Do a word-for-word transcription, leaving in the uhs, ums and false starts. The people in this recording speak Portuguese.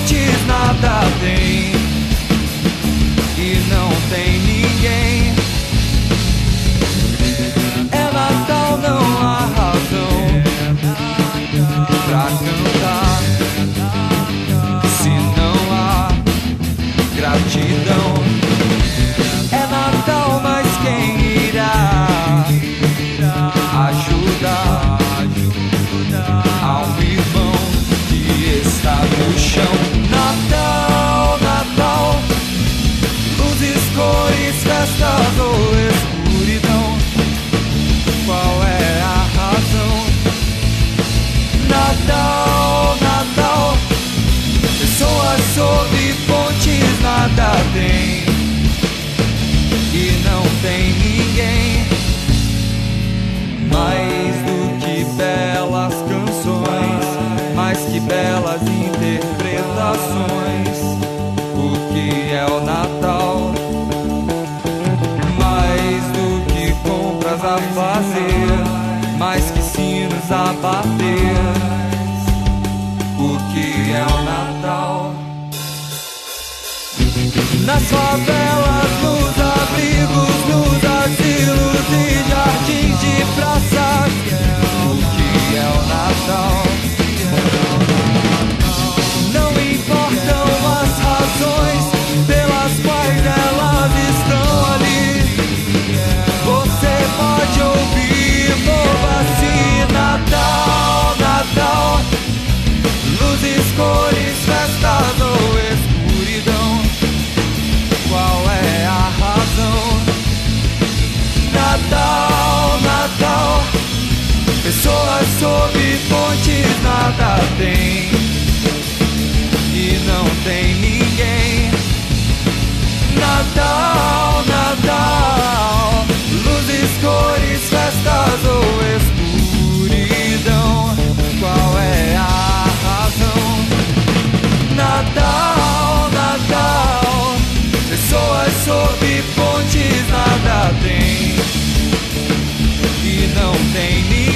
pontes nada tem e não tem ninguém. É Natal, não há razão pra cantar se não há gratidão. É Natal, mas quem irá ajudar a um irmão que está no chão? Natal, Natal, luzes, cores, festas ou escuridão, qual é a razão? Natal, Natal, pessoas sob pontes nada tem e não tem ninguém. Mais do que belas canções, mais que belas interpretações, o que é o Natal? Mais do que compras a fazer, mais que sinos a bater, o que é o Natal? Nas favelas, nos abrigos, nos asilos e jardins de praças, o que é o Natal? Não importam as razões pelas quais elas estão ali, você pode ouvir mova assim. Natal, Natal, luzes, cores, festas ou escuridão, qual é a razão? Natal, Natal, pessoas sob pontes nada tem e não tem ninguém. Natal, Natal, luzes, cores, festas ou escuridão, qual é a razão? Natal, Natal, pessoas sob pontes nada tem e não tem ninguém.